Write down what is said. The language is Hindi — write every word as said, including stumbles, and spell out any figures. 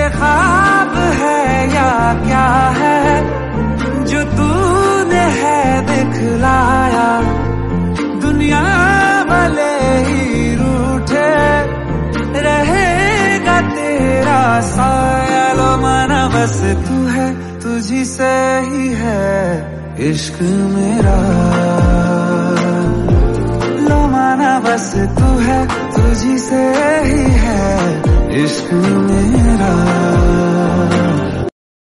ख्वाब है या क्या है जो तूने है दिखलाया। दुनिया भले ही रूठे रहेगा तेरा साया। लो माना बस तू है, तुझी से ही है इश्क मेरा। लो माना बस तू है, तुझी से ही है इश्क मेरा।